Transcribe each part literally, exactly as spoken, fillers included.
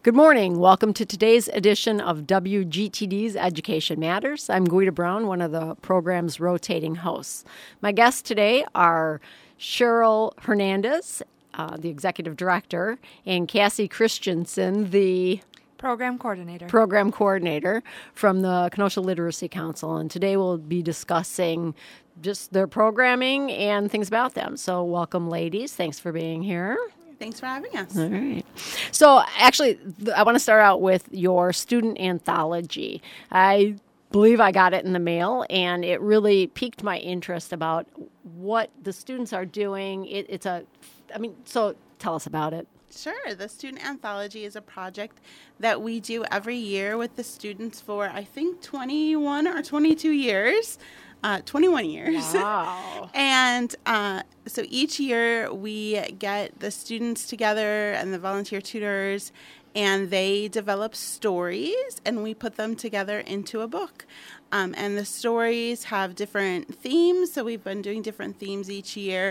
Good morning. Welcome to today's edition of W G T D's Education Matters. I'm Guida Brown, one of the program's rotating hosts. My guests today are Cheryl Hernandez, uh, the executive director, and Cassie Christensen, the Program coordinator. Program coordinator from the Kenosha Literacy Council. And today we'll be discussing just their programming and things about them. So welcome, ladies. Thanks for being here. Thanks for having us. All right. So actually, th- I want to start out with your student anthology. I believe I got it in the mail, and it really piqued my interest about what the students are doing. It, it's a, I mean, so tell us about it. Sure. The Student Anthology is a project that we do every year with the students for, I think, twenty-one or twenty-two years. Uh, twenty-one years. Wow. And uh, so each year we get the students together and the volunteer tutors, and they develop stories, and we put them together into a book. Um, and the stories have different themes, so we've been doing different themes each year.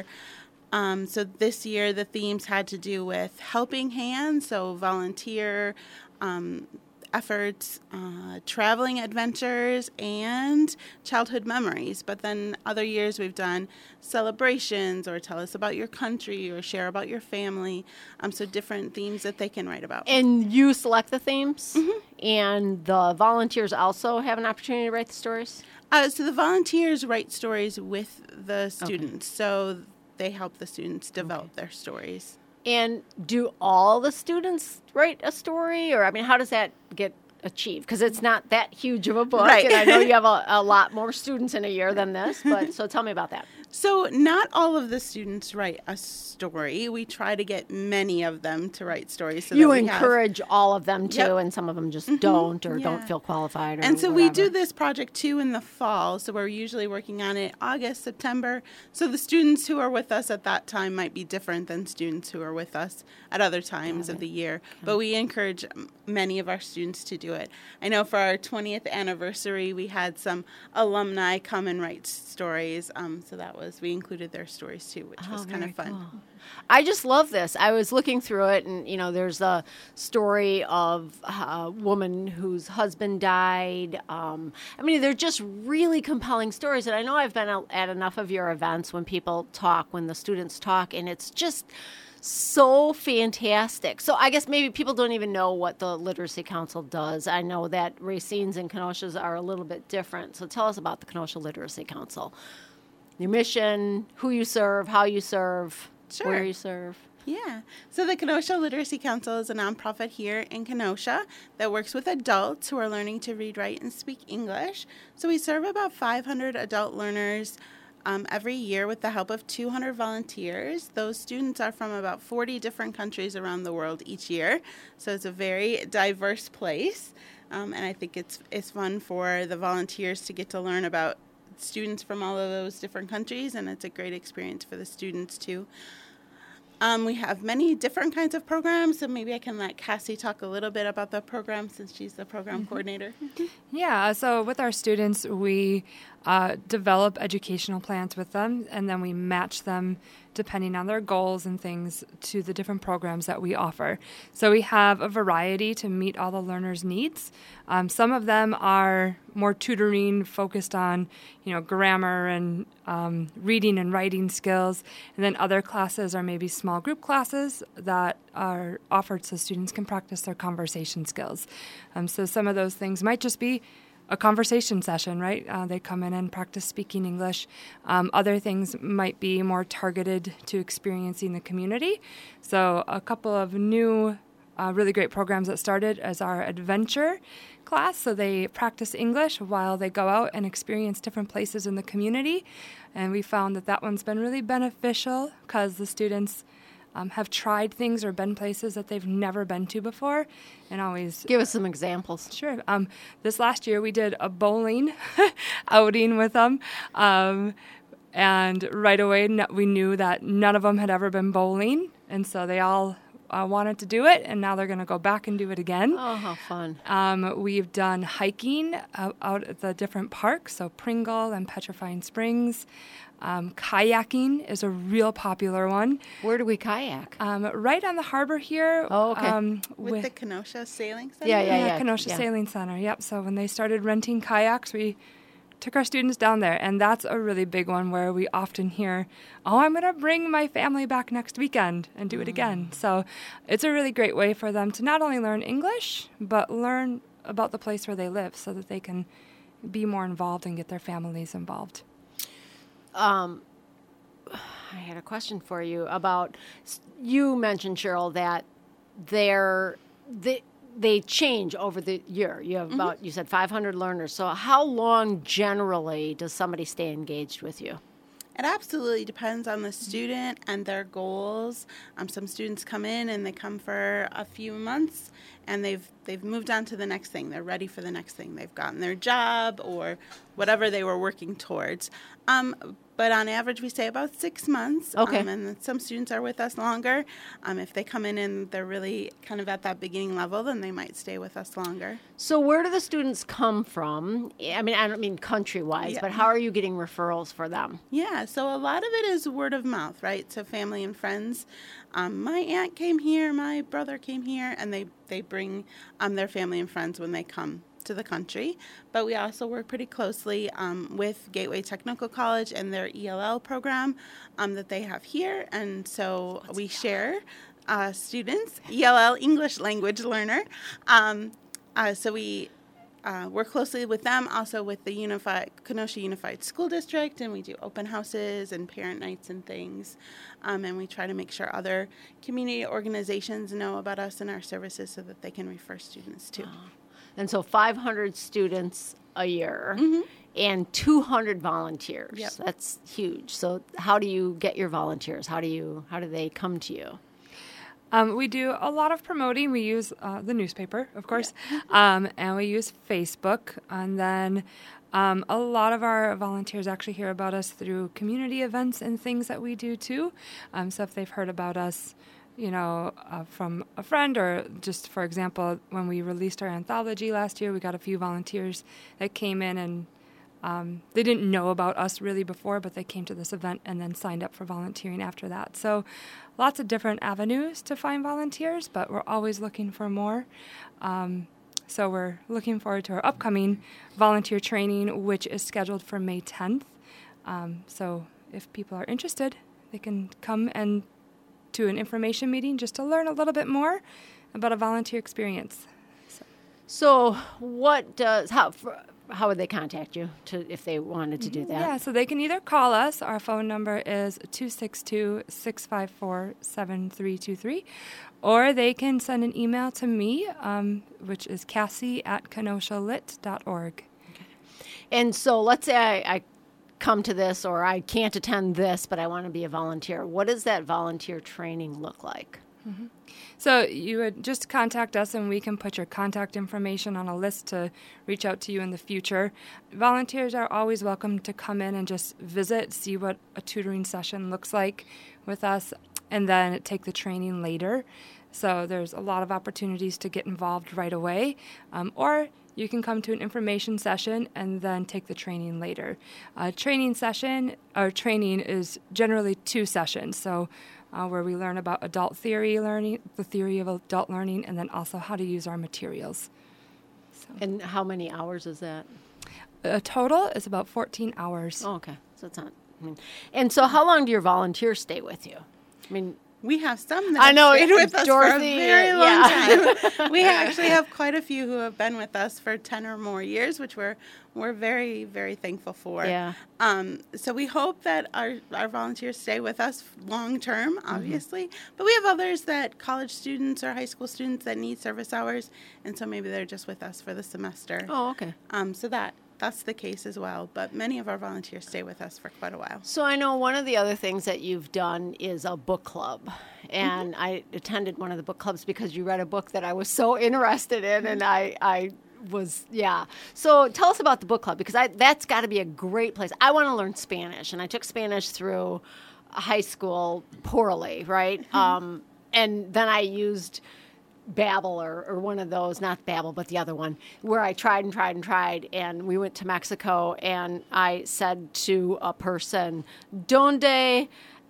Um, so this year the themes had to do with helping hands, so volunteer um, efforts, uh, traveling adventures, and childhood memories. But then other years we've done celebrations, or tell us about your country, or share about your family. Um, so different themes that they can write about. And you select the themes, Mm-hmm. and the volunteers also have an opportunity to write the stories? Uh, so the volunteers write stories with the students. Okay. So they help the students develop okay. their stories. And do all the students write a story? Or, I mean, how does that get achieved? Because it's not that huge of a book. Right. And I know you have a, a lot more students in a year than this. But so tell me about that. So not all of the students write a story. We try to get many of them to write stories. So you that we encourage have... all of them to, yep. and some of them just mm-hmm. don't or yeah. don't feel qualified. Or and so whatever. we do this project too in the fall. So we're usually working on it August, September. So the students who are with us at that time might be different than students who are with us at other times of the year. Okay. But we encourage many of our students to do it. I know for our twentieth anniversary, we had some alumni come and write stories. Um, so that was, we included their stories too, which oh, was kind of fun. Cool. I just love this. I was looking through it, and you know, there's a story of a woman whose husband died. Um, I mean, they're just really compelling stories. And I know I've been at enough of your events when people talk, when the students talk, and it's just so fantastic. So I guess maybe people don't even know what the Literacy Council does. I know that Racine's and Kenosha's are a little bit different. So tell us about the Kenosha Literacy Council. Your mission, who you serve, how you serve, sure. where you serve. Yeah. So the Kenosha Literacy Council is a nonprofit here in Kenosha that works with adults who are learning to read, write, and speak English. So we serve about five hundred adult learners um, every year with the help of two hundred volunteers. Those students are from about forty different countries around the world each year. So it's a very diverse place. Um, and I think it's it's fun for the volunteers to get to learn about students from all of those different countries, and it's a great experience for the students too. Um, we have many different kinds of programs, so maybe I can let Cassie talk a little bit about the program since she's the program mm-hmm. coordinator. Yeah, so with our students, we uh, develop educational plans with them, and then we match them depending on their goals and things to the different programs that we offer. So we have a variety to meet all the learners' needs. Um, some of them are more tutoring focused on, you know, grammar and um, reading and writing skills. And then other classes are maybe small group classes that are offered so students can practice their conversation skills. Um, so some of those things might just be a conversation session, right? Uh, they come in and practice speaking English. Um, other things might be more targeted to experiencing the community. So a couple of new uh, really great programs that started as our adventure class. So they practice English while they go out and experience different places in the community. And we found that that one's been really beneficial because the students Um, have tried things or been places that they've never been to before, and always give us some examples. Sure. Um, this last year we did a bowling outing with them, um, and right away no, we knew that none of them had ever been bowling, and so they all uh, wanted to do it, and now they're going to go back and do it again. Oh, how fun! Um, we've done hiking out, out at the different parks, so Pringle and Petrifying Springs. Um, kayaking is a real popular one. Where do we kayak? Um, right on the harbor here. Oh, okay. Um, With, the Kenosha Sailing Center? Yeah, yeah, yeah, yeah. Kenosha yeah. Sailing Center. Yep. So when they started renting kayaks, we took our students down there, and that's a really big one where we often hear, "Oh, I'm going to bring my family back next weekend and do it again." So it's a really great way for them to not only learn English, but learn about the place where they live so that they can be more involved and get their families involved. Um, I had a question for you about, you mentioned, Cheryl, that they're, they, they change over the year. You have about, mm-hmm. you said five hundred learners. So how long generally does somebody stay engaged with you? It absolutely depends on the student and their goals. Um, some students come in and they come for a few months and they've they've moved on to the next thing. They're ready for the next thing. They've gotten their job or whatever they were working towards. Um, but on average, we say about six months. Okay. Um, and some students are with us longer. Um, if they come in and they're really kind of at that beginning level, then they might stay with us longer. So where do the students come from? I mean, I don't mean country-wise, Yeah. but how are you getting referrals for them? Yeah, so a lot of it is word of mouth, right? So family and friends. Um, my aunt came here, my brother came here, and they, they bring um, their family and friends when they come to the country. But we also work pretty closely um, with Gateway Technical College and their E L L program um, that they have here. And so What's we share uh, students, E L L, English Language Learner. Um, uh, so we Uh, work closely with them, also with the Unified Kenosha Unified School District, and we do open houses and parent nights and things. Um, and we try to make sure other community organizations know about us and our services so that they can refer students to. Oh. And so five hundred students a year Mm-hmm. and two hundred volunteers. Yep. That's huge. So how do you get your volunteers? How do you how do they come to you? Um, we do a lot of promoting. We use uh, the newspaper, of course, Yeah. um, and we use Facebook. And then um, a lot of our volunteers actually hear about us through community events and things that we do too. Um, so if they've heard about us, you know, uh, from a friend, or just, for example, when we released our anthology last year, we got a few volunteers that came in and Um, they didn't know about us really before, but they came to this event and then signed up for volunteering after that. So lots of different avenues to find volunteers, but we're always looking for more. Um, so we're looking forward to our upcoming volunteer training, which is scheduled for May tenth. Um, so if people are interested, they can come and to an information meeting just to learn a little bit more about a volunteer experience. So, So what does how how would they contact you to if they wanted to do that? Yeah, so they can either call us. Our phone number is two six two, six five four, seven three two three, or they can send an email to me, um, which is Cassie at kenosha lit dot org. Okay. And so let's say I, I come to this, or I can't attend this, but I want to be a volunteer. What does that volunteer training look like? Mm-hmm. So you would just contact us, and we can put your contact information on a list to reach out to you in the future. Volunteers are always welcome to come in and just visit, see what a tutoring session looks like with us, and then take the training later. So there's a lot of opportunities to get involved right away, um, or you can come to an information session and then take the training later. A training session, or training is generally two sessions, so Uh, where we learn about adult theory learning, the theory of adult learning, and then also how to use our materials. So And how many hours is that? a total is about fourteen hours. Oh, okay. So it's not. I mean, and so how long do your volunteers stay with you? I mean, We have some that I have know, stayed with us Dorothy, for a very long yeah. time. We actually have quite a few who have been with us for ten or more years, which we're we're very, very thankful for. Yeah. Um, so we hope that our, our volunteers stay with us long term, obviously. Mm-hmm. But we have others that college students or high school students that need service hours, and so maybe they're just with us for the semester. Oh, okay. Um, so that that's the case as well. But many of our volunteers stay with us for quite a while. So I know one of the other things that you've done is a book club. And mm-hmm. I attended one of the book clubs because you read a book that I was so interested in, and I, I was, yeah. So tell us about the book club, because I, that's got to be a great place. I want to learn Spanish, and I took Spanish through high school poorly, right? Mm-hmm. Um, and then I used Babbel or, or one of those, not Babbel, but the other one, where I tried and tried and tried. And we went to Mexico, and I said to a person, "Donde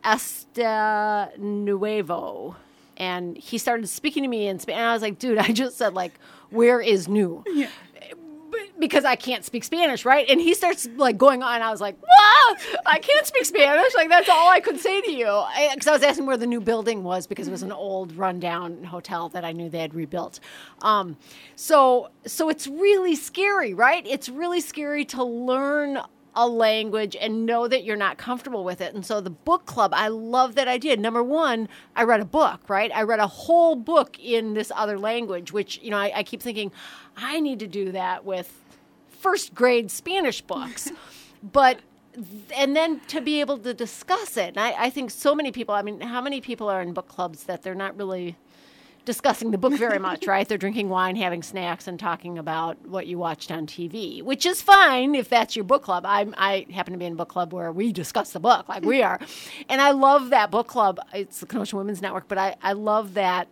está nuevo?" And he started speaking to me in Spanish. And I was like, dude, I just said, like, where is new? Yeah. Because I can't speak Spanish, right? And he starts, like, going on. I was like, "What? I can't speak Spanish." Like, that's all I could say to you. Because I, I was asking where the new building was, because it was an old, rundown hotel that I knew they had rebuilt. Um, so, so it's really scary, right? It's really scary to learn a language and know that you're not comfortable with it. And so the book club, I love that idea. Number one, I read a book, right? I read a whole book in this other language, which, you know, I, I keep thinking, I need to do that with first grade Spanish books. But, and then to be able to discuss it. And I, I think so many people, I mean, how many people are in book clubs that they're not really discussing the book very much, right? They're drinking wine, having snacks, and talking about what you watched on T V, which is fine if that's your book club. I I happen to be in a book club where we discuss the book, like we are. And I love that book club. It's the Kenosha Women's Network, but I, I love that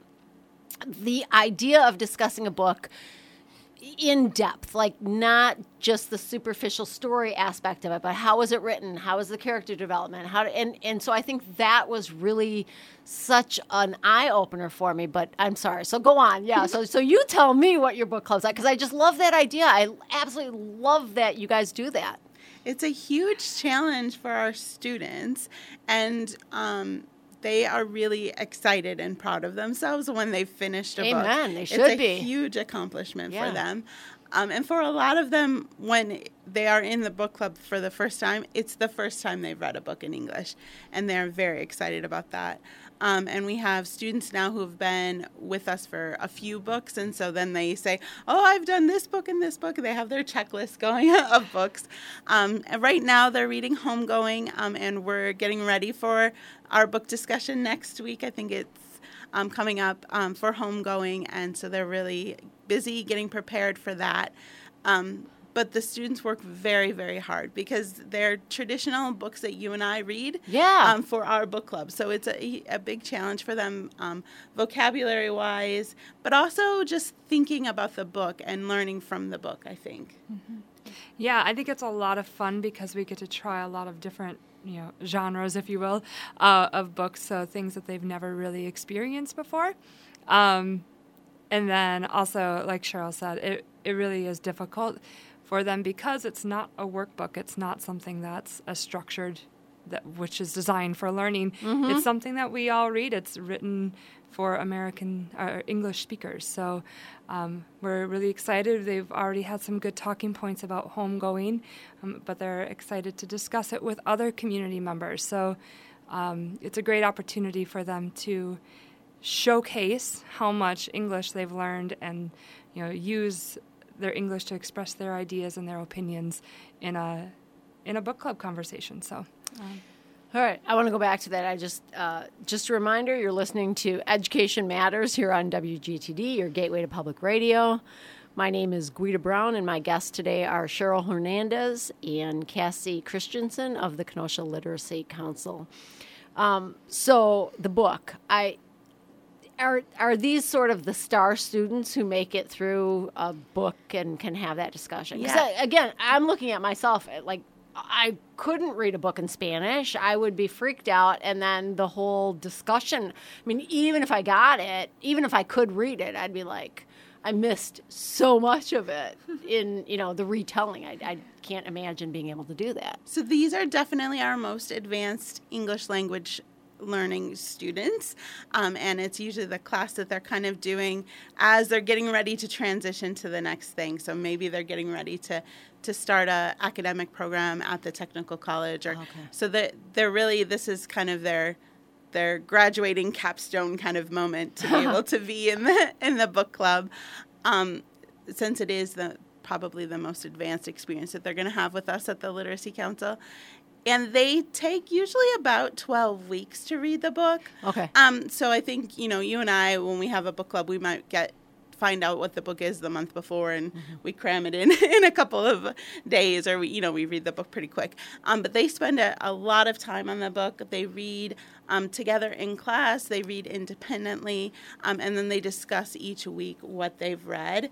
the idea of discussing a book in depth, like not just the superficial story aspect of it, but how was it written? How was the character development? How to, and, and so I think that was really such an eye opener for me, but I'm sorry. So go on. Yeah. So, so you tell me what your book club's like, because I just love that idea. I absolutely love that you guys do that. It's a huge challenge for our students, and, um, they are really excited and proud of themselves when they've finished a Amen. book. Amen. They should it's a be. huge accomplishment yeah. for them. Um, and for a lot of them, when they are in the book club for the first time, it's the first time they've read a book in English, and they're very excited about that. Um, and we have students now who have been with us for a few books, and so then they say, "Oh, I've done this book and this book." They have their checklist going of books. Um, and right now, they're reading Homegoing, um, and we're getting ready for our book discussion next week. I think it's um, coming up um, for Homegoing, and so they're really busy getting prepared for that. Um, but the students work very, very hard because they're traditional books that you and I read yeah. um, for our book club. So it's a, a big challenge for them um, vocabulary-wise, but also just thinking about the book and learning from the book, I think. Mm-hmm. Yeah, I think it's a lot of fun because we get to try a lot of different you know, genres, if you will, uh, of books, so things that they've never really experienced before. Um, and then also, like Cheryl said, it, it really is difficult for them because it's not a workbook. It's not something that's a structured, that which is designed for learning. Mm-hmm. It's something that we all read. It's written for American or English speakers. So um, we're really excited. They've already had some good talking points about homegoing, um, but they're excited to discuss it with other community members. So um, it's a great opportunity for them to showcase how much English they've learned and you know use their English to express their ideas and their opinions in a in a book club conversation. So. Um, All right. I want to go back to that. I just, uh, just a reminder, you're listening to Education Matters here on W G T D, your gateway to public radio. My name is Guida Brown, and my guests today are Cheryl Hernandez and Cassie Christensen of the Kenosha Literacy Council. Um, so the book, I are are these sort of the star students who make it through a book and can have that discussion? Because Yeah. again, I'm looking at myself like, I couldn't read a book in Spanish. I would be freaked out. And then the whole discussion, I mean, even if I got it, even if I could read it, I'd be like, I missed so much of it in, you know, the retelling. I, I can't imagine being able to do that. So these are definitely our most advanced English language learning students, um, and it's usually the class that they're kind of doing as they're getting ready to transition to the next thing. So maybe they're getting ready to to start a academic program at the technical college, or okay. so that they're really this is kind of their their graduating capstone kind of moment to be able to be in the in the book club, um, since it is the probably the most advanced experience that they're going to have with us at the Literacy Council. And they take usually about twelve weeks to read the book. Okay. Um. So I think, you know, you and I, when we have a book club, we might get find out what the book is the month before, and mm-hmm. we cram it in in a couple of days, or we, you know, we read the book pretty quick. Um, but they spend a, a lot of time on the book. They read um, together in class. They read independently, um, and then they discuss each week what they've read.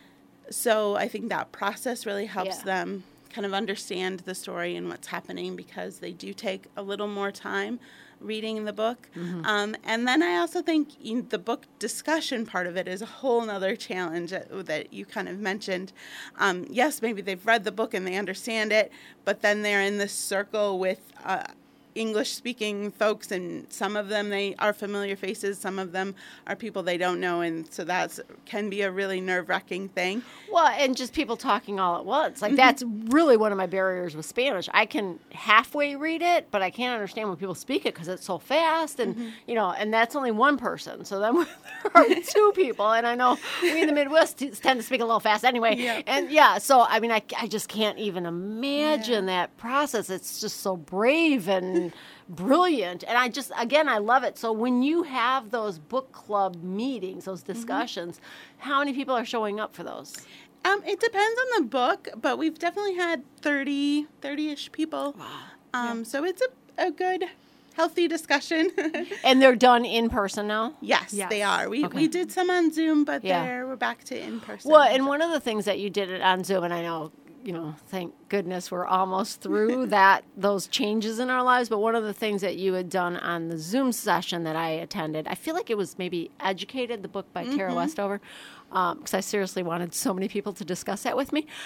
So I think that process really helps yeah. them kind of understand the story and what's happening, because they do take a little more time reading the book. Mm-hmm. Um, and then I also think you know, the book discussion part of it is a whole nother challenge that, that you kind of mentioned. Um, yes, maybe they've read the book and they understand it, but then they're in this circle with uh, English-speaking folks, and some of them they are familiar faces, some of them are people they don't know, and so that can be a really nerve-wracking thing. Well, and just people talking all at once. Like, mm-hmm. that's really one of my barriers with Spanish. I can halfway read it, but I can't understand when people speak it because it's so fast, and, mm-hmm. you know, and that's only one person. So then there are two people, and I know we in the Midwest tend to speak a little fast anyway. Yeah. And, yeah, so, I mean, I, I just can't even imagine yeah. that process. It's just so brave and brilliant. And I just, again, I love it. So when you have those book club meetings, those discussions, mm-hmm. how many people are showing up for those? Um, it depends on the book, but we've definitely had thirty, thirty-ish people. Wow. Um, yeah. So it's a, a good, healthy discussion. And they're done in person now? Yes, yes. they are. We okay. we did some on Zoom, but yeah. they're, we're back to in person. Well, and one of the things that you did it on Zoom, and I know, you know, thank goodness we're almost through that, those changes in our lives. But one of the things that you had done on the Zoom session that I attended, I feel like it was maybe Educated, the book by mm-hmm. Tara Westover, because um, I seriously wanted so many people to discuss that with me.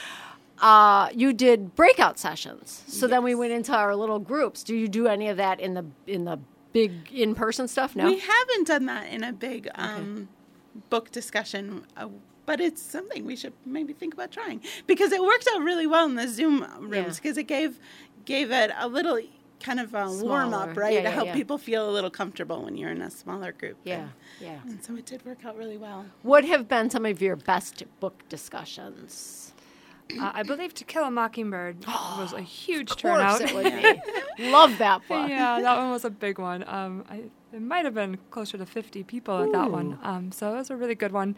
Uh, you did breakout sessions. So yes. then we went into our little groups. Do you do any of that in the in the big in-person stuff? No? We haven't done that in a big um, okay. book discussion. Uh, But it's something we should maybe think about trying, because it worked out really well in the Zoom rooms, because yeah. it gave gave it a little kind of a warm up, right, yeah, yeah, to help yeah. people feel a little comfortable when you're in a smaller group. Yeah, and, yeah. And so it did work out really well. What have been some of your best book discussions? Uh, I believe To Kill a Mockingbird was a huge of turnout. It would be. Love that book. Yeah, that one was a big one. Um, I, it might have been closer to fifty people Ooh. At that one. Um, so it was a really good one.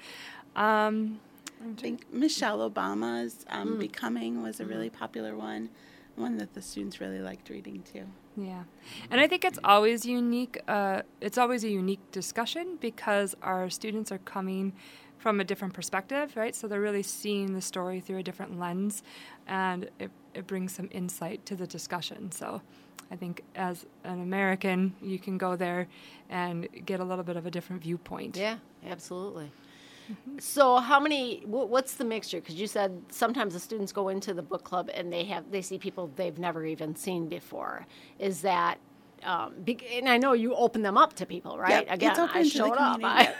Um, I think Michelle Obama's um, mm. Becoming was a really popular one, one that the students really liked reading too. Yeah, and I think it's always unique. Uh, it's always a unique discussion because our students are coming from a different perspective, right? So they're really seeing the story through a different lens, and it, it brings some insight to the discussion. So I think as an American, you can go there and get a little bit of a different viewpoint. Yeah, absolutely. Mm-hmm. So how many, what's the mixture? Because you said sometimes the students go into the book club and they have they see people they've never even seen before. Is that, um, and I know you open them up to people, right? Yep, Again, I showed up.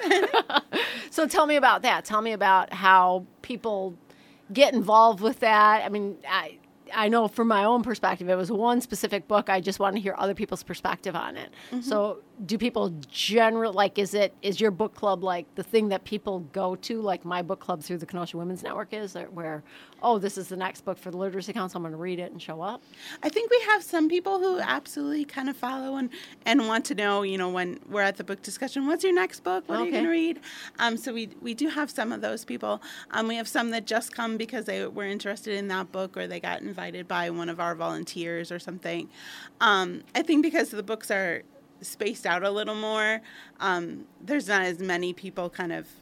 I, so tell me about that. Tell me about how people get involved with that. I mean, I I know from my own perspective, it was one specific book. I just want to hear other people's perspective on it. Mm-hmm. So do people generally, like, is it, is your book club like the thing that people go to, like my book club through the Kenosha Women's Network is, where, oh, this is the next book for the Literacy Council, I'm going to read it and show up? I think we have some people who absolutely kind of follow and, and want to know, you know, when we're at the book discussion, what's your next book? What okay. are you going to read? Um, so we we do have some of those people. Um, we have some that just come because they were interested in that book, or they got invited by one of our volunteers or something. Um, I think because the books are spaced out a little more, um, there's not as many people kind of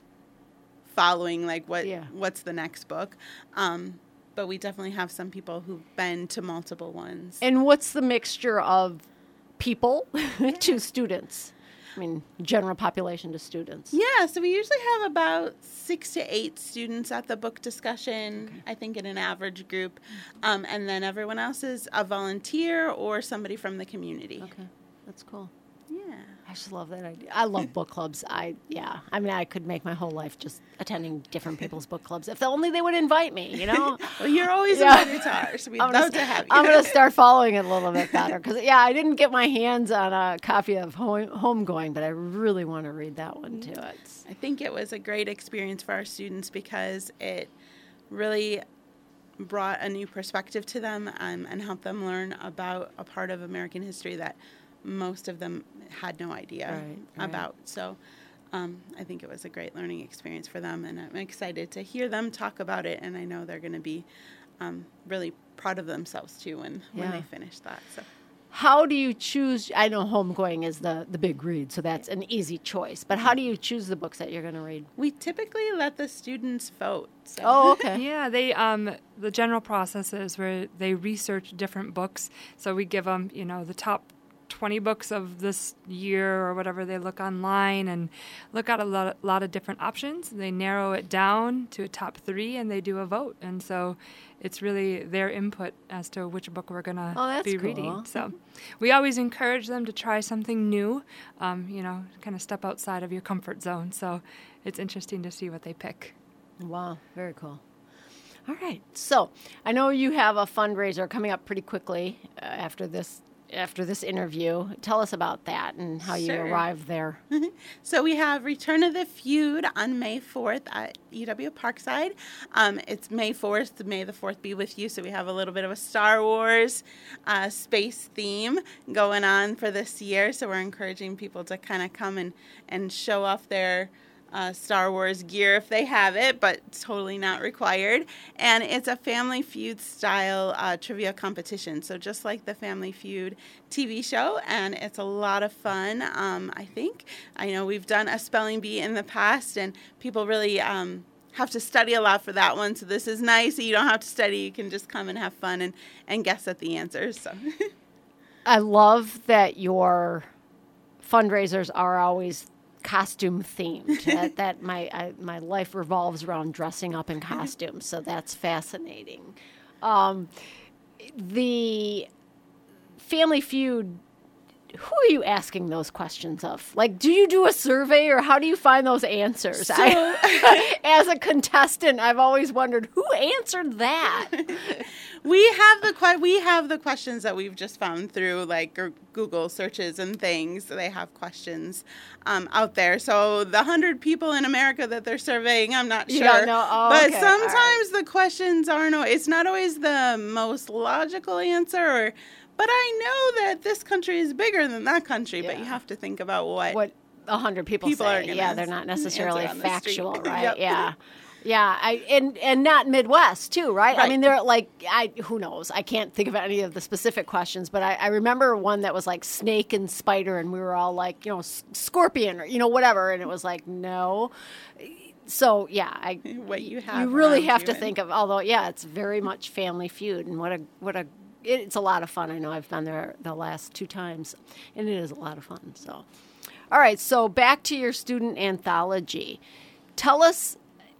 following like what yeah. what's the next book. Um, but we definitely have some people who've been to multiple ones. And what's the mixture of people yeah. to students? I mean, general population to students. Yeah, so we usually have about six to eight students at the book discussion, okay. I think in an average group. Um, and then everyone else is a volunteer or somebody from the community. Okay, that's cool. Yeah. I just love that idea. I love book clubs. I yeah. I mean, I could make my whole life just attending different people's book clubs. If only they would invite me, you know? Well, you're always yeah. invited to ours. We'd love to have you. I'm going to start following it a little bit better. Because, yeah, I didn't get my hands on a copy of Home, Homegoing, but I really want to read that one, too. It's, I think it was a great experience for our students because it really brought a new perspective to them um, and helped them learn about a part of American history that most of them had no idea right, right. about. So um, I think it was a great learning experience for them, and I'm excited to hear them talk about it, and I know they're going to be um, really proud of themselves, too, when, when Yeah. they finish that. So. How do you choose? I know homegoing is the, the big read, so that's an easy choice. But how do you choose the books that you're going to read? We typically let the students vote. So. Oh, okay. Yeah, they um the general process is where they research different books. So we give them, you know, the top twenty books of this year or whatever. They look online and look at a lot, lot of different options. They narrow it down to a top three, and they do a vote. And so it's really their input as to which book we're going to Oh, that's be cool. reading. So we always encourage them to try something new, um, you know, kind of step outside of your comfort zone. So it's interesting to see what they pick. Wow, very cool. All right. So I know you have a fundraiser coming up pretty quickly uh, after this after this interview. Tell us about that and how you Sure. arrived there. So we have Return of the Feud on May fourth at U W Parkside. Um, it's May fourth. May the fourth be with you. So we have a little bit of a Star Wars uh, space theme going on for this year. So we're encouraging people to kind of come and, and show off their Uh, Star Wars gear if they have it, but totally not required. And it's a Family Feud style uh, trivia competition. So just like the Family Feud T V show, and it's a lot of fun, um, I think. I know we've done a spelling bee in the past, and people really um, have to study a lot for that one. So this is nice. You don't have to study. You can just come and have fun and, and guess at the answers. So. I love that your fundraisers are always costume themed. that, that my I, my life revolves around dressing up in costumes, so that's fascinating. Um, the Family Feud, who are you asking those questions of? Like, do you do a survey, or how do you find those answers? So, I, as a contestant, I've always wondered who answered that. We have the que- we have the questions that we've just found through like Google searches and things. They have questions um, out there. So the hundred people in America that they're surveying, I'm not You sure. don't know? Oh, but okay. sometimes All right. the questions aren't. It's not always the most logical answer. Or, but I know that this country is bigger than that country. But Yeah. you have to think about what What a hundred people, People are say. gonna Yeah, they're not necessarily answer on the factual, street. right? Yep. Yeah. Yeah, I and and not Midwest too, right? I Right. mean, they're like, I who knows? I can't think of any of the specific questions, but I, I remember one that was like snake and spider, and we were all like, you know, s- scorpion or you know whatever, and it was like no. So yeah, I what you have. you really around have you to and- think of. Although yeah, it's very much Family Feud, and what a what a it's a lot of fun. I know I've been there the last two times, and it is a lot of fun. So, all right, so back to your student anthology. Tell us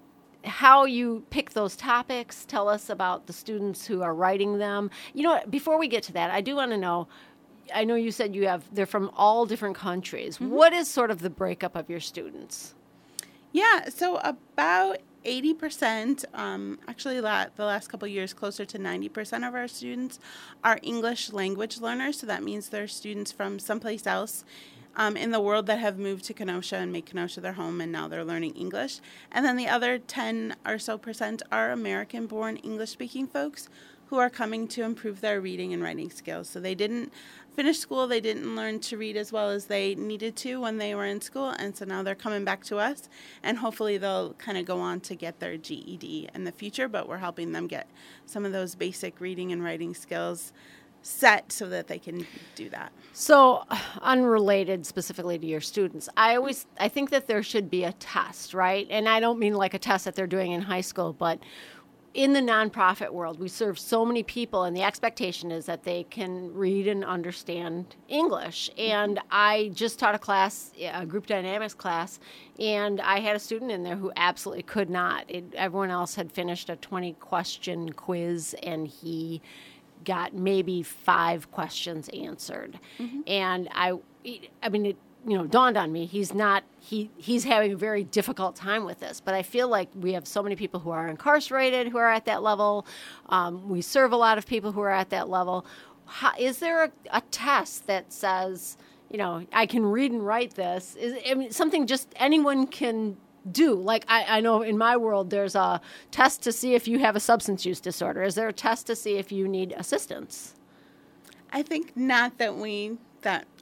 how you pick those topics. Tell us about the students who are writing them. You know, before we get to that, I do want to know, I know you said you have, they're from all different countries. Mm-hmm. What is sort of the breakup of your students? Yeah, so about eighty percent, um, actually la- the last couple of years, closer to ninety percent of our students are English language learners. So that means they're students from someplace else um, in the world that have moved to Kenosha and made Kenosha their home, and now they're learning English. And then the other ten or so percent are American-born English-speaking folks who are coming to improve their reading and writing skills. So they didn't finish school, they didn't learn to read as well as they needed to when they were in school, and so now they're coming back to us, and hopefully they'll kind of go on to get their G E D in the future, but we're helping them get some of those basic reading and writing skills set so that they can do that. So, unrelated specifically to your students, I always I think that there should be a test, right? And I don't mean like a test that they're doing in high school, but in the nonprofit world, we serve so many people, and the expectation is that they can read and understand English. And I just taught a class, a group dynamics class, and I had a student in there who absolutely could not. It, everyone else had finished a twenty-question quiz, and he got maybe five questions answered. Mm-hmm. And I, I mean, it, you know, dawned on me, he's not, he, he's having a very difficult time with this. But I feel like we have so many people who are incarcerated who are at that level. Um, we serve a lot of people who are at that level. How, is there a, a test that says, you know, I can read and write this? Is I mean, something just anyone can do? Like, I, I know in my world there's a test to see if you have a substance use disorder. Is there a test to see if you need assistance? I think not that we, that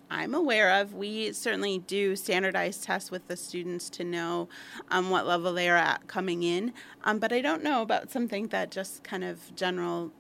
I'm aware of. We certainly do standardized tests with the students to know um, what level they are at coming in. Um, but I don't know about something that just kind of general,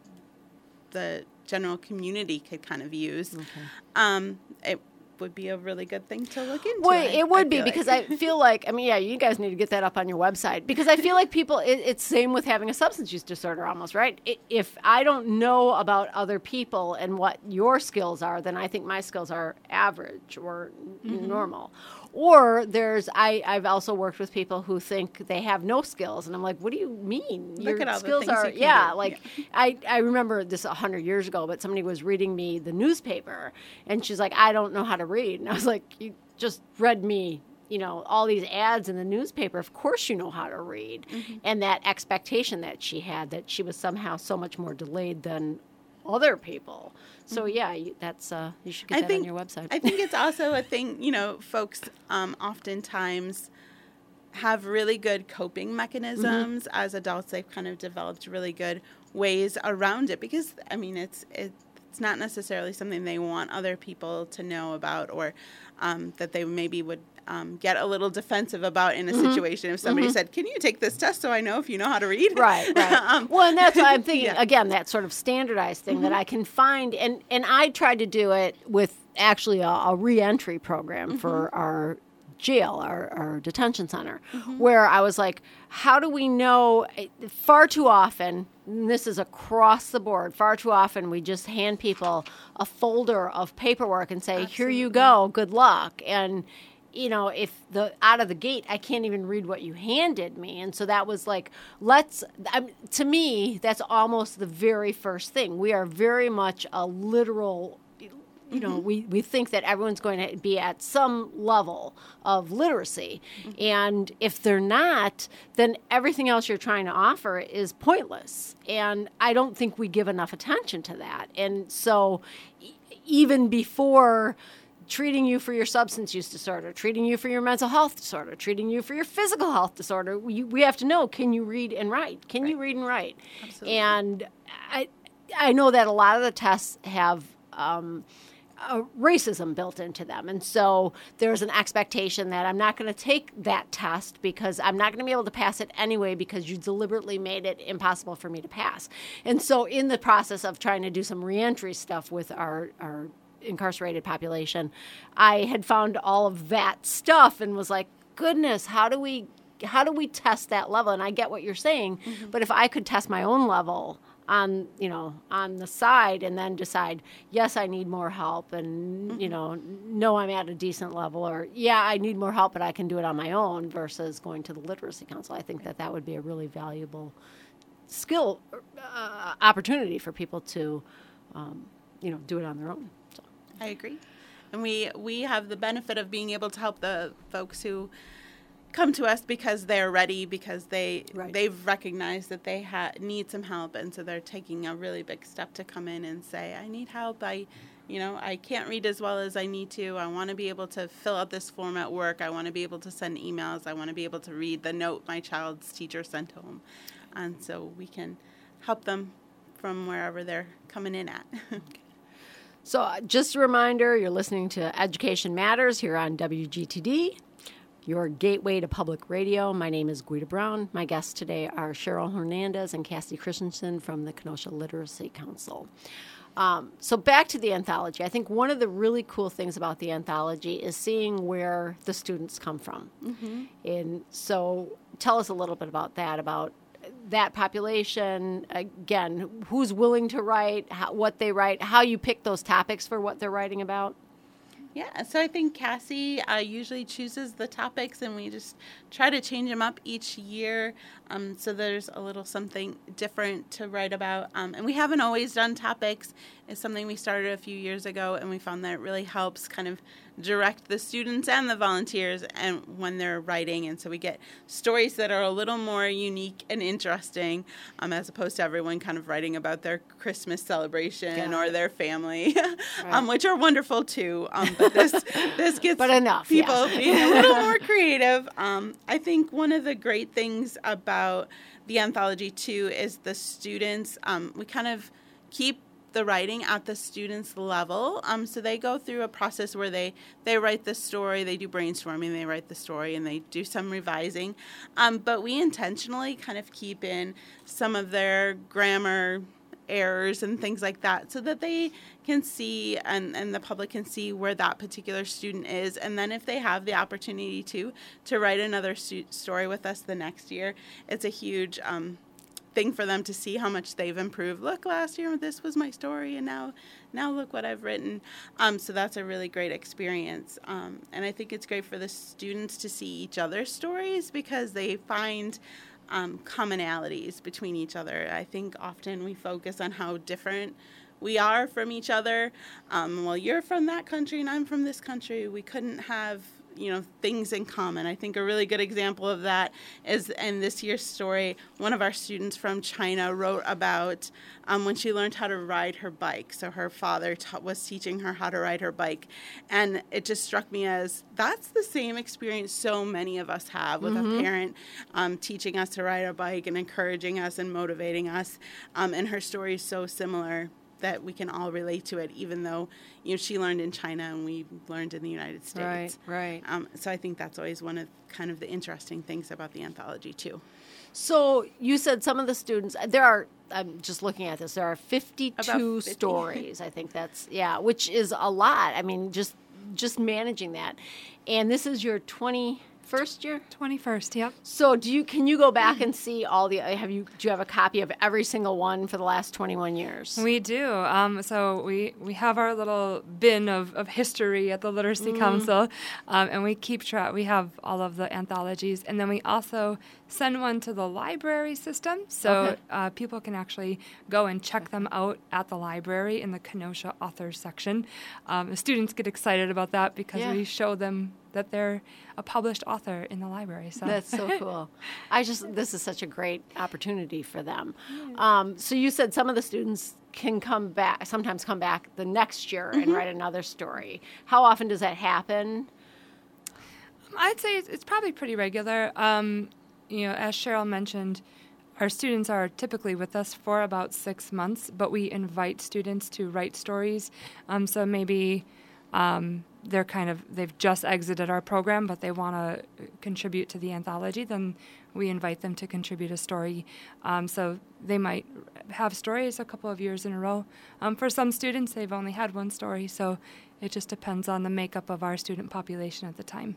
the general community could kind of use. Okay. Um, it would be a really good thing to look into. Well, it would I be like. because I feel like, I mean, yeah, you guys need to get that up on your website because I feel like people, it, it's same with having a substance use disorder almost, right? It, if I don't know about other people and what your skills are, then I think my skills are average or mm-hmm. normal. Or there's, I, I've also worked with people who think they have no skills. And I'm like, what do you mean? Look Your at all skills the things are, you can yeah, do. like yeah. I, I remember this a hundred years ago, but somebody was reading me the newspaper and she's like, I don't know how to read. And I was like, you just read me, you know, all these ads in the newspaper. Of course you know how to read. Mm-hmm. And that expectation that she had, that she was somehow so much more delayed than other people. So yeah, you, that's uh, you should get I that think, on your website. I think it's also a thing, you know, folks um, oftentimes have really good coping mechanisms. Mm-hmm. As adults, they've kind of developed really good ways around it because, I mean, it's it's not necessarily something they want other people to know about or um, that they maybe would um, get a little defensive about in a mm-hmm. situation. If somebody mm-hmm. said, can you take this test so I know if you know how to read? Right, right. um, well, and that's what I'm thinking, yeah. again, that sort of standardized thing mm-hmm. that I can find. And, and I tried to do it with actually a, a reentry program mm-hmm. for our jail, our, our detention center, mm-hmm. where I was like, how do we know? Far too often, and this is across the board, far too often we just hand people a folder of paperwork and say, Absolutely. Here you go, good luck. And, you know, if the out of the gate, I can't even read what you handed me. And so that was like, let's, um, to me, that's almost the very first thing. We are very much a literal You know, mm-hmm. we, we think that everyone's going to be at some level of literacy. Mm-hmm. And if they're not, then everything else you're trying to offer is pointless. And I don't think we give enough attention to that. And so e- even before treating you for your substance use disorder, treating you for your mental health disorder, treating you for your physical health disorder, we, we have to know, can you read and write? Can right. you read and write? Absolutely. And I, I know that a lot of the tests have Um, Uh, racism built into them. And so there's an expectation that I'm not going to take that test because I'm not going to be able to pass it anyway because you deliberately made it impossible for me to pass. And so in the process of trying to do some reentry stuff with our, our incarcerated population, I had found all of that stuff and was like, goodness, how do we how do we test that level? And I get what you're saying, mm-hmm. but if I could test my own level on, you know, on the side and then decide, yes, I need more help and, mm-hmm. you know, no, I'm at a decent level or, yeah, I need more help, but I can do it on my own versus going to the Literacy Council. I think that that would be a really valuable skill uh, opportunity for people to, um, you know, do it on their own. So. I agree. And we, we have the benefit of being able to help the folks who come to us because they're ready, because they right. they've recognized that they ha- need some help, and so they're taking a really big step to come in and say, I need help. I, you know, I can't read as well as I need to. I want to be able to fill out this form at work. I want to be able to send emails. I want to be able to read the note my child's teacher sent home, and so we can help them from wherever they're coming in at. Okay. So uh, just a reminder, you're listening to Education Matters here on W G T D. Your gateway to public radio. My name is Guida Brown. My guests today are Cheryl Hernandez and Cassie Christensen from the Kenosha Literacy Council. Um, so back to the anthology. I think one of the really cool things about the anthology is seeing where the students come from. Mm-hmm. And so tell us a little bit about that, about that population, again, who's willing to write, how, what they write, how you pick those topics for what they're writing about. Yeah, so I think Cassie uh, usually chooses the topics, and we just try to change them up each year. Um, so there's a little something different to write about. Um, and we haven't always done topics. It's something we started a few years ago, and we found that it really helps kind of direct the students and the volunteers and when they're writing. And so we get stories that are a little more unique and interesting, um, as opposed to everyone kind of writing about their Christmas celebration yeah. or their family, right. um, which are wonderful too. Um, but this this gets but enough, people yeah. being a little more creative. Um, I think one of the great things about the anthology too is the students. Um, we kind of keep the writing at the students' level. Um, so they go through a process where they, they write the story, they do brainstorming, they write the story, and they do some revising. Um, but we intentionally kind of keep in some of their grammar errors and things like that so that they can see and, and the public can see where that particular student is. And then if they have the opportunity to, to write another stu- story with us the next year, it's a huge um thing for them to see how much they've improved. Look, last year this was my story, and now now look what I've written. Um, so that's a really great experience. Um, and I think it's great for the students to see each other's stories because they find um, commonalities between each other. I think often we focus on how different we are from each other. Um, well, you're from that country and I'm from this country. We couldn't have you know, things in common. I think a really good example of that is in this year's story, one of our students from China wrote about um, when she learned how to ride her bike. So her father ta- was teaching her how to ride her bike. And it just struck me as that's the same experience so many of us have with mm-hmm. a parent um, teaching us to ride a bike and encouraging us and motivating us. Um, and her story is so similar that we can all relate to it, even though, you know, she learned in China and we learned in the United States. Right, right. Um, so I think that's always one of kind of the interesting things about the anthology, too. So you said some of the students, there are, I'm just looking at this, there are fifty-two fifty stories. I think that's, yeah, which is a lot. I mean, just just managing that. And this is your twenty-first year? twenty-first, yep. So do you can you go back and see all the have you do you have a copy of every single one for the last twenty-one years? We do. Um, so we, we have our little bin of, of history at the Literacy mm. Council, um, and we keep track. We have all of the anthologies, and then we also send one to the library system, so okay. uh, people can actually go and check them out at the library in the Kenosha Authors section. Um, the students get excited about that because yeah. we show them that they're a published author in the library. So that's so cool. I just this is such a great opportunity for them. Yeah. Um, so you said some of the students can come back, sometimes come back the next year mm-hmm. and write another story. How often does that happen? I'd say it's, it's probably pretty regular. Um, you know, as Cheryl mentioned, our students are typically with us for about six months, but we invite students to write stories. Um, so maybe um, they're kind of, they've just exited our program, but they want to contribute to the anthology, then we invite them to contribute a story. Um, so they might have stories a couple of years in a row. Um, for some students, they've only had one story, so it just depends on the makeup of our student population at the time.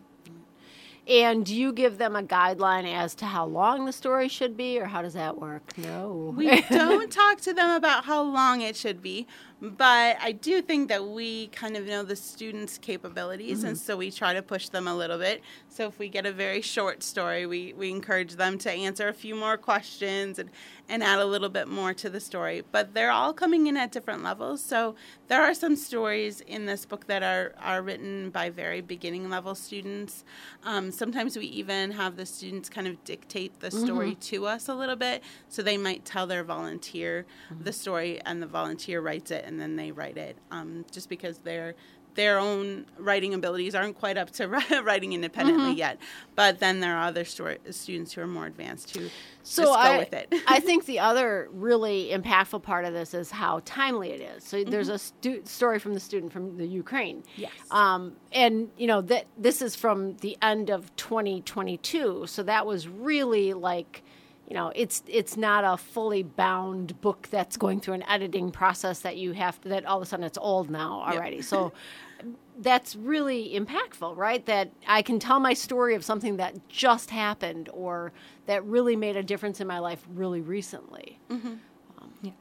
And do you give them a guideline as to how long the story should be, or how does that work? No. We don't talk to them about how long it should be, but I do think that we kind of know the students' capabilities, mm-hmm. and so we try to push them a little bit. So if we get a very short story, we, we encourage them to answer a few more questions and, and add a little bit more to the story. But they're all coming in at different levels. So there are some stories in this book that are, are written by very beginning level students. Um, sometimes we even have the students kind of dictate the story mm-hmm. to us a little bit. So they might tell their volunteer mm-hmm. the story, and the volunteer writes it, and then they write it, um, just because they're their own writing abilities aren't quite up to writing independently mm-hmm. yet. But then there are other story, students who are more advanced who so just go I, with it. I think the other really impactful part of this is how timely it is. So mm-hmm. there's a stu- story from the student from the Ukraine. Yes. Um, and, you know, that this is from the end of twenty twenty-two. So that was really like... You know, it's it's not a fully bound book that's going through an editing process that you have to, that all of a sudden it's old now already. Yep. So that's really impactful, right? That I can tell my story of something that just happened or that really made a difference in my life really recently. Mm-hmm. Um, yeah.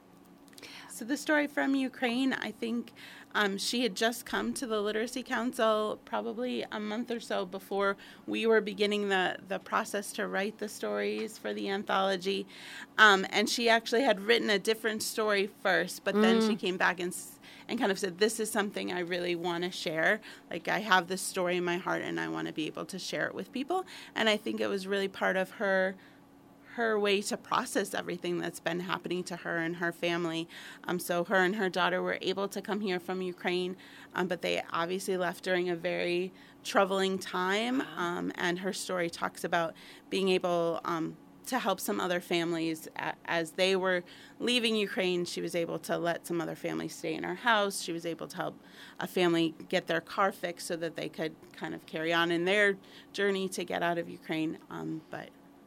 So the story from Ukraine, I think um, she had just come to the Literacy Council probably a month or so before we were beginning the, the process to write the stories for the anthology. Um, and she actually had written a different story first, but mm. then she came back and and kind of said, this is something I really want to share. Like, I have this story in my heart, and I want to be able to share it with people. And I think it was really part of her her way to process everything that's been happening to her and her family. Um, so her and her daughter were able to come here from Ukraine, um, but they obviously left during a very troubling time. Um, and her story talks about being able um, to help some other families a- as they were leaving Ukraine. She was able to let some other families stay in her house. She was able to help a family get their car fixed so that they could kind of carry on in their journey to get out of Ukraine. Um, but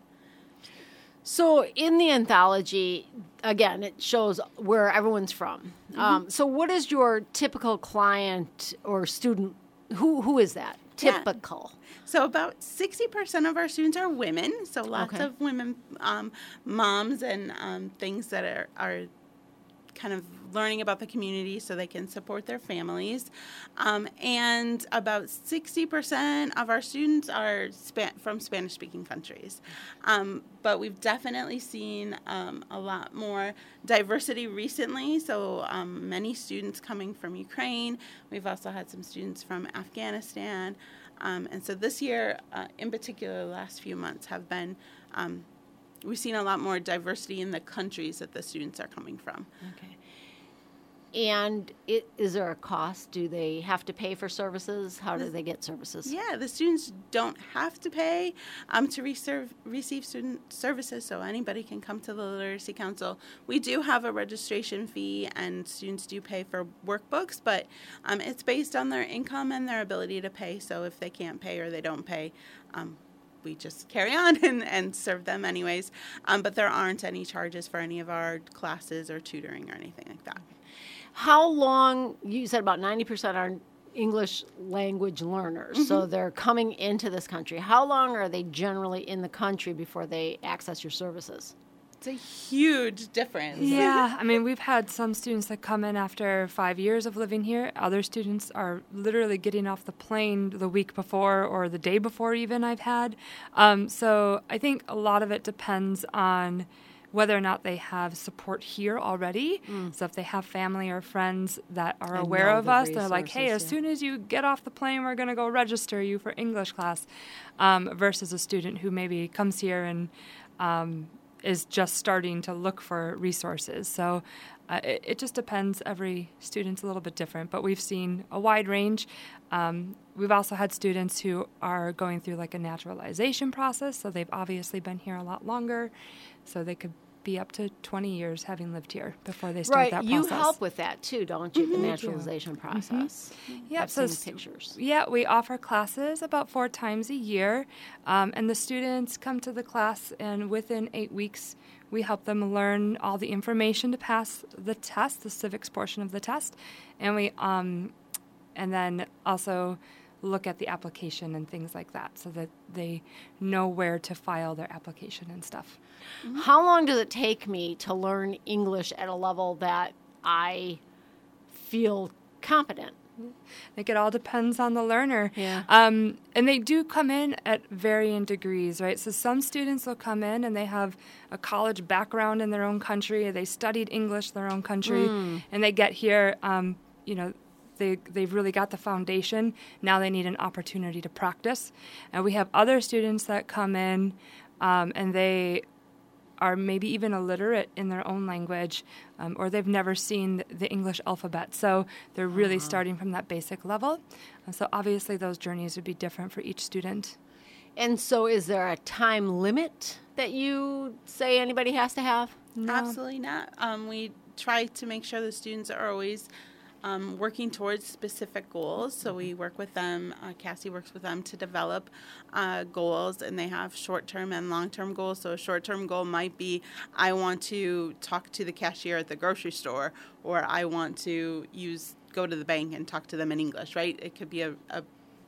So in the anthology, again, it shows where everyone's from. Mm-hmm. Um, so what is your typical client or student? Who who is that? Typical. Yeah. So about sixty percent of our students are women. So lots Okay. of women um, moms and um, things that are, are kind of learning about the community so they can support their families. Um, and about sixty percent of our students are Span- from Spanish-speaking countries. Um, but we've definitely seen um, a lot more diversity recently. So um, many students coming from Ukraine. We've also had some students from Afghanistan. Um, and so this year, uh, in particular, the last few months have been, um, we've seen a lot more diversity in the countries that the students are coming from. Okay. And it, is there a cost? Do they have to pay for services? How do they get services? Yeah, the students don't have to pay um, to reserve, receive student services, so anybody can come to the Literacy Council. We do have a registration fee, and students do pay for workbooks, but um, it's based on their income and their ability to pay, so if they can't pay or they don't pay, um, we just carry on and, and serve them anyways. Um, but there aren't any charges for any of our classes or tutoring or anything like that. How long, you said about ninety percent are English language learners, mm-hmm. so they're coming into this country. How long are they generally in the country before they access your services? It's a huge difference. Yeah, I mean, we've had some students that come in after five years of living here. Other students are literally getting off the plane the week before or the day before even I've had. Um, so I think a lot of it depends on whether or not they have support here already. Mm. So if they have family or friends that are and aware of us, they're like, hey, as yeah. soon as you get off the plane, we're going to go register you for English class, um, versus a student who maybe comes here and um, is just starting to look for resources. So uh, it, it just depends. Every student's a little bit different, but we've seen a wide range. Um, we've also had students who are going through like a naturalization process, so they've obviously been here a lot longer, so they could be up to twenty years having lived here before they start right. that You process. You help with that too, don't you? Mm-hmm. The naturalization process. Mm-hmm. Yeah, I've so seen pictures. Yeah, we offer classes about four times a year, um, and the students come to the class, and within eight weeks, we help them learn all the information to pass the test, the civics portion of the test, and we, um, and then also look at the application and things like that so that they know where to file their application and stuff. Mm-hmm. How long does it take me to learn English at a level that I feel competent? I think it all depends on the learner. Yeah. Um, and they do come in at varying degrees, right? So some students will come in and they have a college background in their own country. They studied English in their own country. Mm. And they get here, um, you know, They, they've really got the foundation. Now they need an opportunity to practice. And we have other students that come in um, and they are maybe even illiterate in their own language, um, or they've never seen the English alphabet. So they're really uh-huh. starting from that basic level. And so obviously those journeys would be different for each student. And so is there a time limit that you say anybody has to have? No. Absolutely not. Um, we try to make sure the students are always Um, working towards specific goals. So we work with them, uh, Cassie works with them to develop uh, goals, and they have short-term and long-term goals. So a short-term goal might be, I want to talk to the cashier at the grocery store, or I want to use go to the bank and talk to them in English, right? It could be a, a,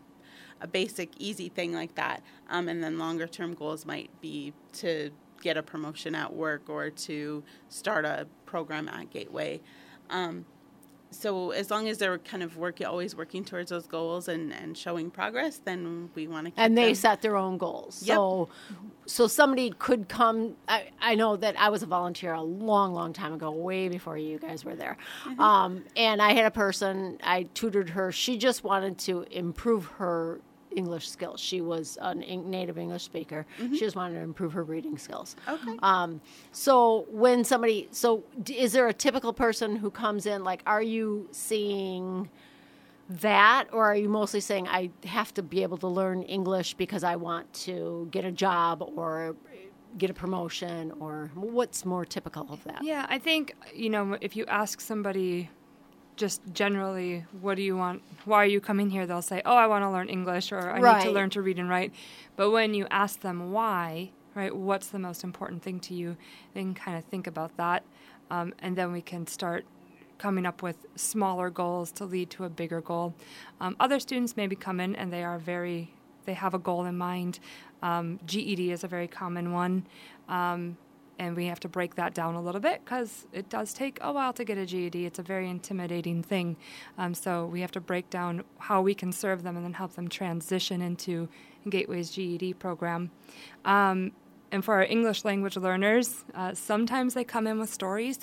a basic, easy thing like that. Um, and then longer-term goals might be to get a promotion at work or to start a program at Gateway. Um, So as long as they're kind of working, always working towards those goals and, and showing progress, then we want to keep And they them. set their own goals. Yep. So so somebody could come. I, I know that I was a volunteer a long, long time ago, way before you guys were there. Mm-hmm. Um, and I had a person, I tutored her. She just wanted to improve her English skills. She was a native English speaker. Mm-hmm. She just wanted to improve her reading skills. Okay. Um, so when somebody, so is there a typical person who comes in, like, are you seeing that, or are you mostly saying, I have to be able to learn English because I want to get a job or get a promotion, or what's more typical of that? Yeah, I think, you know, if you ask somebody just generally, what do you want, why are you coming here, they'll say, oh, I want to learn English, or I Right. need to learn to read and write. But when you ask them why, right, what's the most important thing to you, they can kind of think about that, um, and then we can start coming up with smaller goals to lead to a bigger goal. Um, other students maybe come in and they are very, they have a goal in mind. Um, G E D is a very common one, um, and we have to break that down a little bit because it does take a while to get a G E D. It's a very intimidating thing. Um, so we have to break down how we can serve them and then help them transition into Gateway's G E D program. Um, and for our English language learners, uh, sometimes they come in with stories.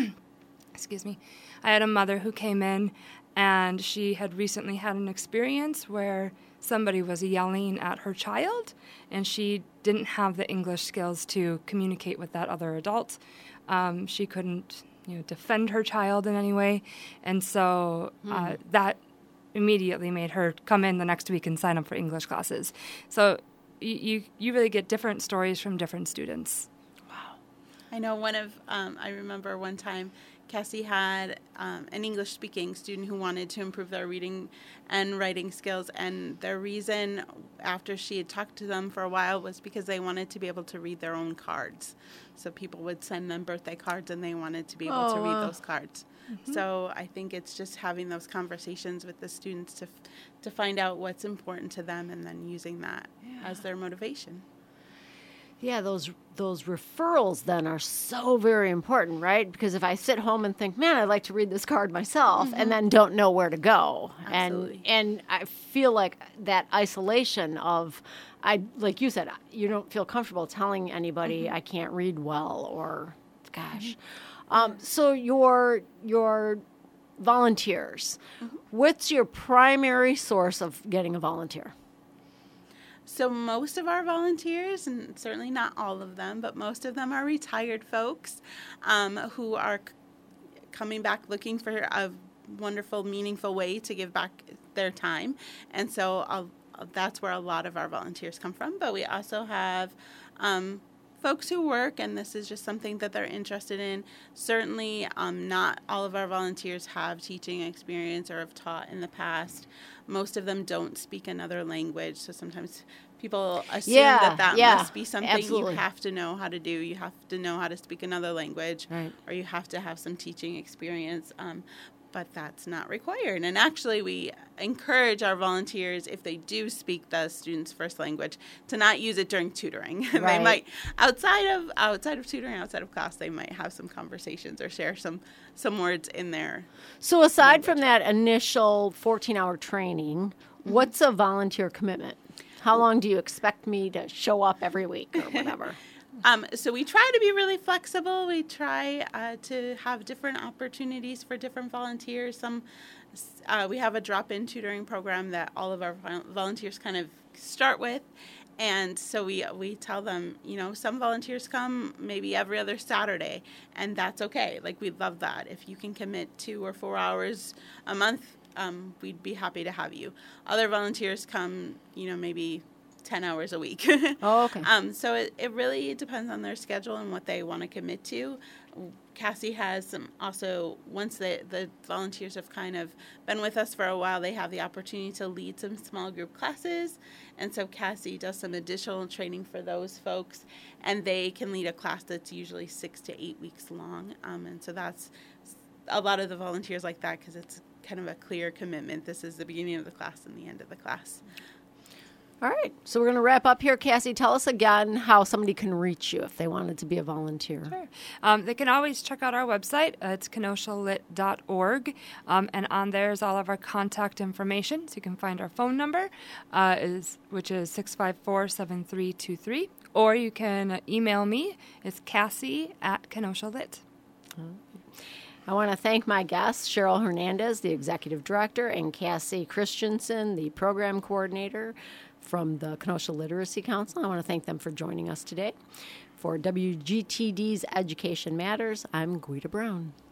Excuse me. I had a mother who came in, and she had recently had an experience where somebody was yelling at her child, and she didn't have the English skills to communicate with that other adult. Um, she couldn't, you know, defend her child in any way, and so uh, mm. that immediately made her come in the next week and sign up for English classes. So you you, you really get different stories from different students. Wow. I know one of, um, I remember one time Cassie had um, an English-speaking student who wanted to improve their reading and writing skills, and their reason after she had talked to them for a while was because they wanted to be able to read their own cards. So people would send them birthday cards, and they wanted to be able oh, to read wow. those cards. Mm-hmm. So I think it's just having those conversations with the students to to find out what's important to them, and then using that yeah. as their motivation. Yeah, those those referrals then are so very important, right? Because if I sit home and think, man, I'd like to read this card myself, mm-hmm. and then don't know where to go. Absolutely. And and I feel like that isolation of, I like you said, you don't feel comfortable telling anybody mm-hmm. I can't read well, or, gosh. Mm-hmm. Um, so your your volunteers, mm-hmm. what's your primary source of getting a volunteer? So most of our volunteers, and certainly not all of them, but most of them are retired folks um, who are c- coming back looking for a wonderful, meaningful way to give back their time. And so I'll, that's where a lot of our volunteers come from. But we also have um, folks who work, and this is just something that they're interested in. Certainly um, not all of our volunteers have teaching experience or have taught in the past. Most of them don't speak another language, so sometimes people assume yeah, that that yeah, must be something absolutely. you have to know how to do. You have to know how to speak another language, right. or you have to have some teaching experience, um, but that's not required. And actually, we encourage our volunteers, if they do speak the student's first language, to not use it during tutoring. Right. They might, outside of outside of tutoring, outside of class, they might have some conversations or share some some words in there. So aside language. From that initial fourteen-hour training, mm-hmm. what's a volunteer commitment? How long do you expect me to show up every week or whatever? Um, so we try to be really flexible. We try uh, to have different opportunities for different volunteers. Some uh, we have a drop-in tutoring program that all of our volunteers kind of start with. And so we we tell them, you know, some volunteers come maybe every other Saturday, and that's okay. Like, we love that. If you can commit two or four hours a month, um, we'd be happy to have you. Other volunteers come, you know, maybe ten hours a week. Oh, okay. Um, so it, it really depends on their schedule and what they want to commit to. Cassie has some also, once the, the volunteers have kind of been with us for a while, they have the opportunity to lead some small group classes. And so Cassie does some additional training for those folks, and they can lead a class that's usually six to eight weeks long. Um, and so that's a lot of the volunteers like that, because it's kind of a clear commitment. This is the beginning of the class and the end of the class. All right. So we're going to wrap up here. Cassie, tell us again how somebody can reach you if they wanted to be a volunteer. Sure. Um, they can always check out our website. Uh, it's kenosha lit dot org. Um, and on there is all of our contact information. So you can find our phone number, uh, is which is six five four, seven three two three. Or you can email me. It's Cassie at Kenosha Lit. I want to thank my guests, Cheryl Hernandez, the Executive Director, and Cassie Christensen, the Program Coordinator from the Kenosha Literacy Council. I want to thank them for joining us today. For W G T D's Education Matters, I'm Guida Brown.